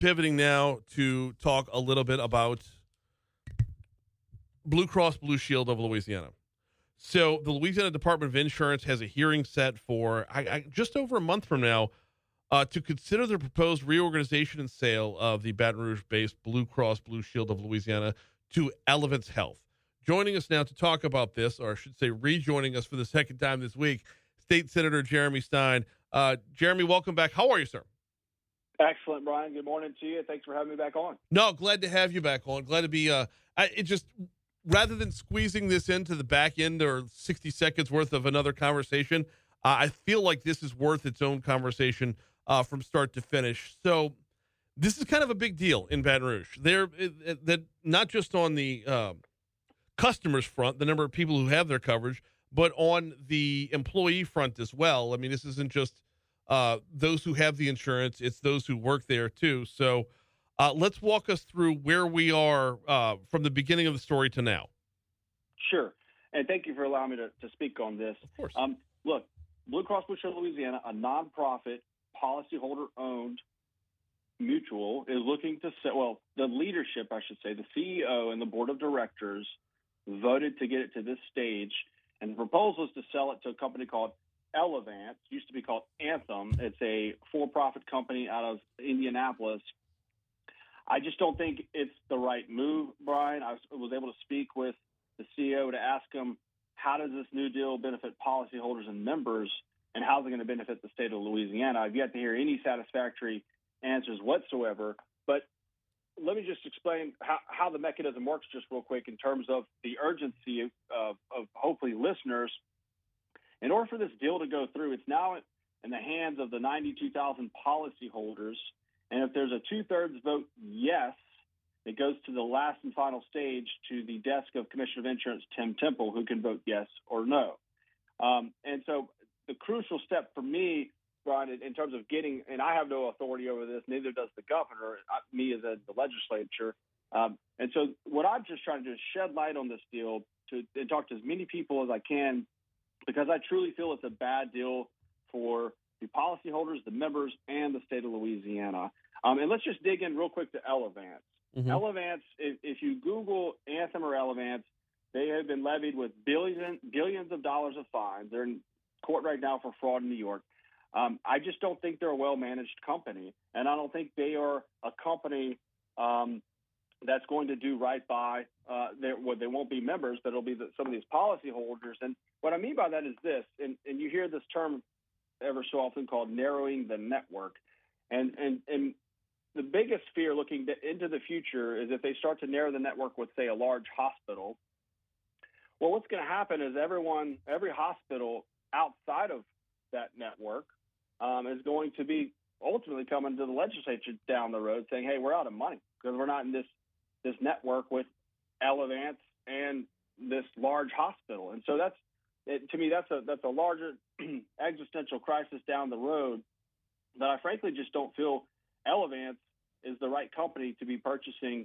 Pivoting now to talk a little bit about Blue Cross Blue Shield of Louisiana. So the Louisiana Department of Insurance has a hearing set for just over a month from now to consider the proposed reorganization and sale of the Baton Rouge-based Blue Cross Blue Shield of Louisiana to Elevance Health. Joining us now to talk about this, or I should say rejoining us for the second time this week, State Senator Jeremy Stein. Jeremy, welcome back. How are you, sir? Excellent, Brian. Good morning to you. Thanks for having me back on. No, glad to have you back on. Glad to be rather than squeezing this into the back end or 60 seconds worth of another conversation, I feel like this is worth its own conversation from start to finish. So this is kind of a big deal in Baton Rouge. That not just on the customers front, the number of people who have their coverage, but on the employee front as well. I mean, this isn't just those who have the insurance, it's those who work there too. So let's walk us through where we are from the beginning of the story to now. Sure. And thank you for allowing me to speak on this. Of course. Look, Blue Cross Blue Shield of Louisiana, a nonprofit, policyholder-owned mutual, is looking to sell. Well, the leadership, I should say, the CEO and the board of directors voted to get it to this stage, and the proposal is to sell it to a company called Elevance, used to be called Anthem. It's a for-profit company out of Indianapolis. I just don't think it's the right move, Brian. I was able to speak with the CEO to ask him, how does this new deal benefit policyholders and members, and how is it going to benefit the state of Louisiana? I've yet to hear any satisfactory answers whatsoever. But let me just explain how the mechanism works just real quick in terms of the urgency of hopefully listeners. In order for this deal to go through, it's now in the hands of the 92,000 policyholders. And if there's a 2/3 vote yes, it goes to the last and final stage to the desk of Commissioner of Insurance Tim Temple, who can vote yes or no. And so the crucial step for me, Brian, in terms of getting, and I have no authority over this, neither does the governor, me as the legislature. And so what I'm just trying to do is shed light on this deal and talk to as many people as I can, because I truly feel it's a bad deal for the policyholders, the members, and the state of Louisiana. And let's just dig in real quick to Elevance. Mm-hmm. Elevance, if you Google Anthem or Elevance, they have been levied with billions of dollars of fines. They're in court right now for fraud in New York. I just don't think they're a well-managed company, and I don't think they are a company that's going to do right by they won't be members, but it'll be some of these policyholders. And what I mean by that is this, and you hear this term ever so often called narrowing the network. And the biggest fear looking into the future is if they start to narrow the network with, say, a large hospital. Well, what's going to happen is every hospital outside of that network is going to be ultimately coming to the legislature down the road saying, hey, we're out of money because we're not in this network with Elevance and this large hospital. And so to me, that's a larger existential crisis down the road that I frankly just don't feel Elevance is the right company to be purchasing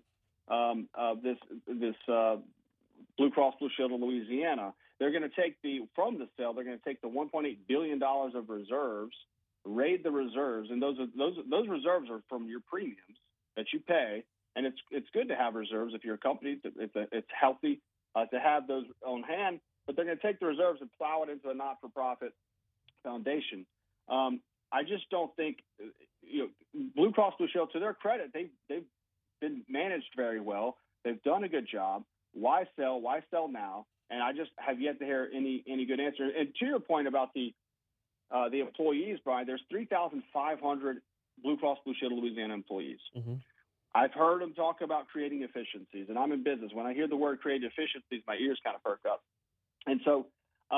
this Blue Cross Blue Shield of Louisiana. They're going to take from the sale, they're going to take the $1.8 billion of reserves, raid the reserves, and those reserves are from your premiums that you pay. And it's good to have reserves if you're a company. It's healthy to have those on hand, but they're going to take the reserves and plow it into a not-for-profit foundation. I just don't think Blue Cross Blue Shield, to their credit, they've been managed very well. They've done a good job. Why sell? Why sell now? And I just have yet to hear any good answer. And to your point about the employees, Brian, there's 3,500 Blue Cross Blue Shield of Louisiana employees. Mm-hmm. I've heard them talk about creating efficiencies, and I'm in business. When I hear the word create efficiencies, my ears kind of perk up. And so,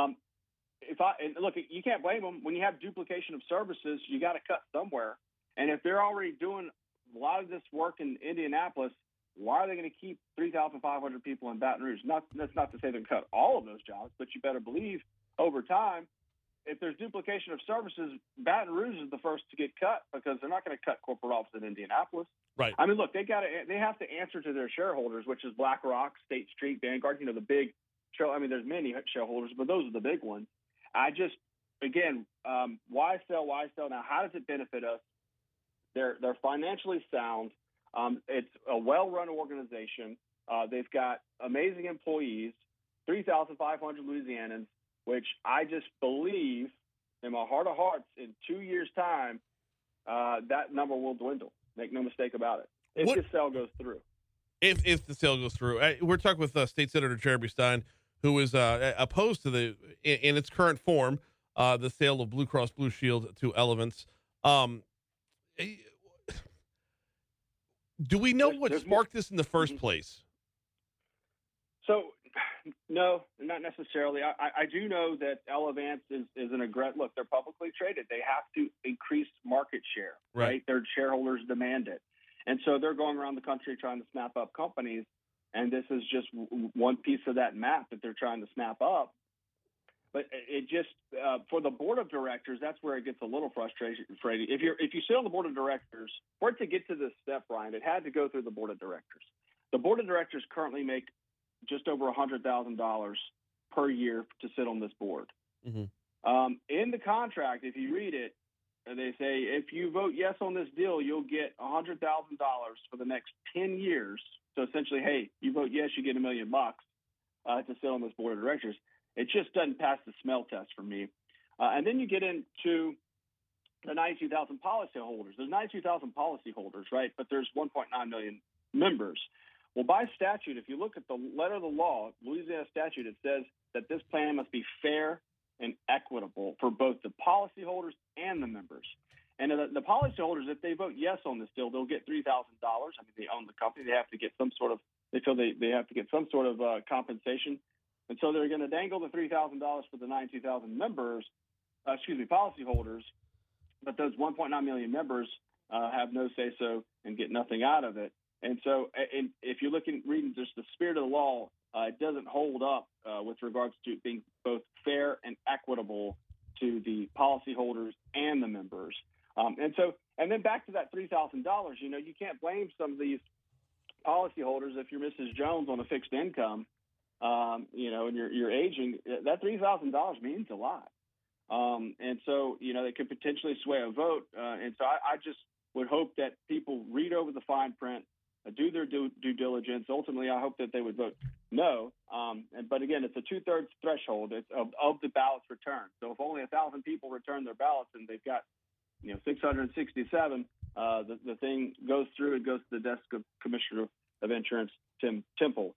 look, you can't blame them. When you have duplication of services, you got to cut somewhere. And if they're already doing a lot of this work in Indianapolis, why are they going to keep 3,500 people in Baton Rouge? That's not to say they're going to cut all of those jobs, but you better believe over time, if there's duplication of services, Baton Rouge is the first to get cut because they're not going to cut corporate offices in Indianapolis. Right. I mean, look, they have to answer to their shareholders, which is BlackRock, State Street, Vanguard. The big. I mean, there's many shareholders, but those are the big ones. I just, again, why sell? Why sell now? How does it benefit us? They're financially sound. It's a well-run organization. They've got amazing employees, 3,500 Louisianans, which I just believe in my heart of hearts in 2 years' time, that number will dwindle. Make no mistake about it. If this sale goes through. If the sale goes through. We're talking with State Senator Jeremy Stein, who is opposed to in its current form, the sale of Blue Cross Blue Shield to Elevance. Do we know what sparked this in the first place? So, no, not necessarily. I do know that Elevance is an aggressive. Look, they're publicly traded. They have to increase market share, right? Their shareholders demand it. And so they're going around the country trying to snap up companies. And this is just one piece of that map that they're trying to snap up. But it just, for the board of directors, that's where it gets a little frustrating. If you sit on the board of directors, for it to get to this step, Brian, it had to go through the board of directors. The board of directors currently make just over $100,000 per year to sit on this board. Mm-hmm. In the contract, if you read it, they say if you vote yes on this deal, you'll get $100,000 for the next 10 years. So essentially, hey, you vote yes, you get $1 million to sit on this board of directors. It just doesn't pass the smell test for me. And then you get into the 92,000 policyholders. There's 92,000 policyholders, right? But there's 1.9 million members. Well, by statute, if you look at the letter of the law, Louisiana statute, it says that this plan must be fair and equitable for both the policyholders and the members. And the policyholders, if they vote yes on this deal, they'll get $3,000. I mean, they own the company. They have to get some sort of compensation. And so they're going to dangle the $3,000 for the 92,000 policyholders, but those 1.9 million members have no say-so and get nothing out of it. And so if you're reading just the spirit of the law, it doesn't hold up with regards to being both fair and equitable to the policyholders and the members. And then back to that $3,000, you can't blame some of these policyholders if you're Mrs. Jones on a fixed income, and you're aging. That $3,000 means a lot. And so, it could potentially sway a vote. And so I just would hope that people read over the fine print, do their due diligence. Ultimately, I hope that they would vote no. But again, it's a 2/3 threshold of the ballots returned. So if only 1,000 people return their ballots and they've got 667, the thing goes through. It goes to the desk of Commissioner of Insurance Tim Temple.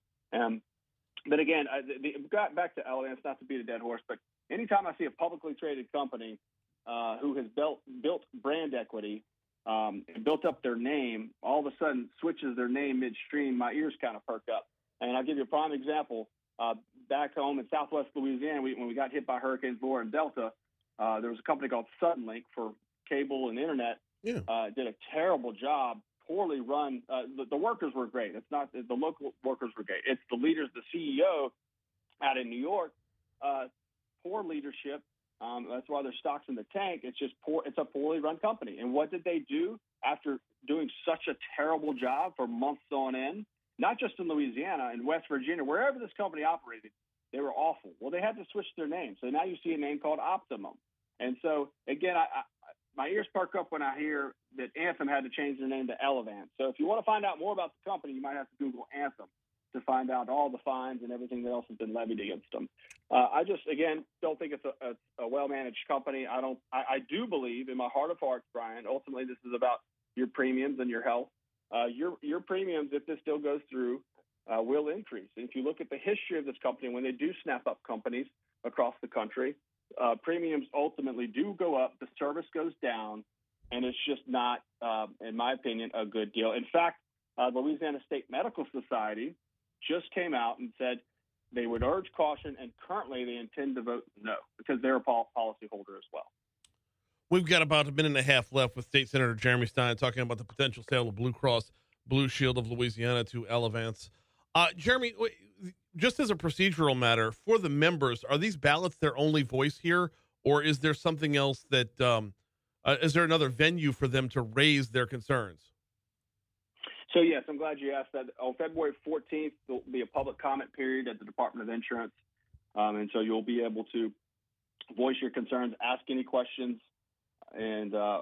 But again, got back to Elevance, not to beat a dead horse, but anytime I see a publicly traded company who has built brand equity and built up their name, all of a sudden switches their name midstream, my ears kind of perk up. And I'll give you a prime example. Back home in Southwest Louisiana, when we got hit by Hurricanes Laura and Delta, there was a company called Suddenlink for cable and internet. Yeah. Did a terrible job. Poorly run. The workers were great. It's not the local workers were great. It's the leaders, the CEO out in New York, poor leadership. That's why their stock's in the tank. It's just poor. It's a poorly run company. And what did they do after doing such a terrible job for months on end? Not just in Louisiana, in West Virginia, wherever this company operated, they were awful. Well, they had to switch their name. So now you see a name called Optimum. And so, again, my ears perk up when I hear that Anthem had to change their name to Elevance. So if you want to find out more about the company, you might have to Google Anthem to find out all the fines and everything that else has been levied against them. I just, again, don't think it's a well-managed company. I do believe in my heart of hearts, Brian, ultimately this is about your premiums and your health. Your premiums, if this deal goes through, will increase. And if you look at the history of this company, when they do snap up companies across the country, premiums ultimately do go up, the service goes down, and it's just not, in my opinion, a good deal. In fact, the Louisiana State Medical Society just came out and said they would urge caution, and currently they intend to vote no because they're a policyholder as well. We've got about a minute and a half left with State Senator Jeremy Stein talking about the potential sale of Blue Cross Blue Shield of Louisiana to Elevance. Jeremy, just as a procedural matter, for the members, are these ballots their only voice here, or is there something else that is there another venue for them to raise their concerns? So, yes, I'm glad you asked that. On February 14th, there'll be a public comment period at the Department of Insurance, and so you'll be able to voice your concerns, ask any questions, and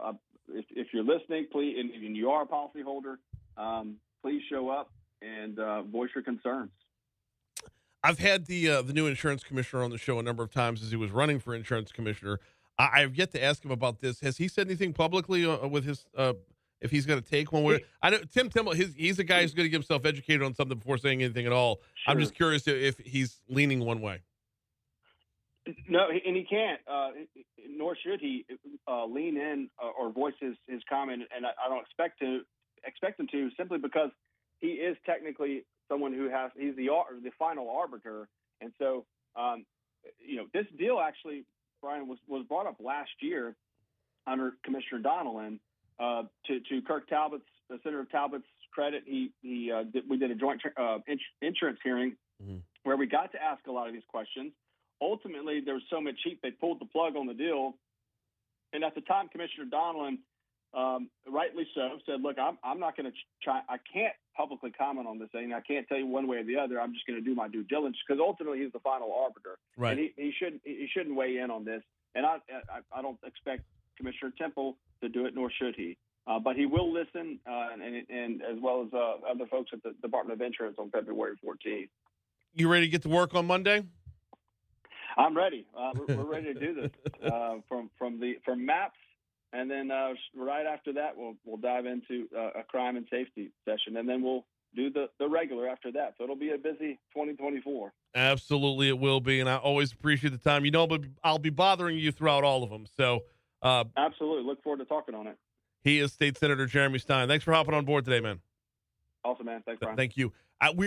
if you're listening, please, and you are a policyholder, please show up and voice your concerns. I've had the new insurance commissioner on the show a number of times as he was running for insurance commissioner. I've yet to ask him about this. Has he said anything publicly with his if he's going to take one way? I know Tim Timble. He's a guy who's going to get himself educated on something before saying anything at all. Sure. I'm just curious if he's leaning one way. No, and he can't, nor should he lean in or voice his comment. And I don't expect him to, simply because he is technically someone he's the final arbiter. And so, this deal actually, Brian, was brought up last year under Commissioner Donnellan. To Kirk Talbot's, Senator Talbot's credit, we did a joint insurance hearing where we got to ask a lot of these questions. Ultimately, there was so much heat, they pulled the plug on the deal. And at the time, Commissioner Donnellan, rightly so, said, look, I'm not going to try. I can't publicly comment on this thing. I can't tell you one way or the other. I'm just going to do my due diligence, because ultimately he's the final arbiter. Right. And he shouldn't weigh in on this. And I don't expect Commissioner Temple to do it, nor should he. But he will listen, and as well as other folks at the Department of Insurance on February 14th. You ready to get to work on Monday? I'm ready. We're ready to do this from maps, and then right after that we'll dive into a crime and safety session, and then we'll do the regular after that. So it'll be a busy 2024. Absolutely, it will be, and I always appreciate the time. But I'll be bothering you throughout all of them. So absolutely, look forward to talking on it. He is State Senator Jeremy Stein. Thanks for hopping on board today, man. Awesome, man. Thanks, Brian. Thank you.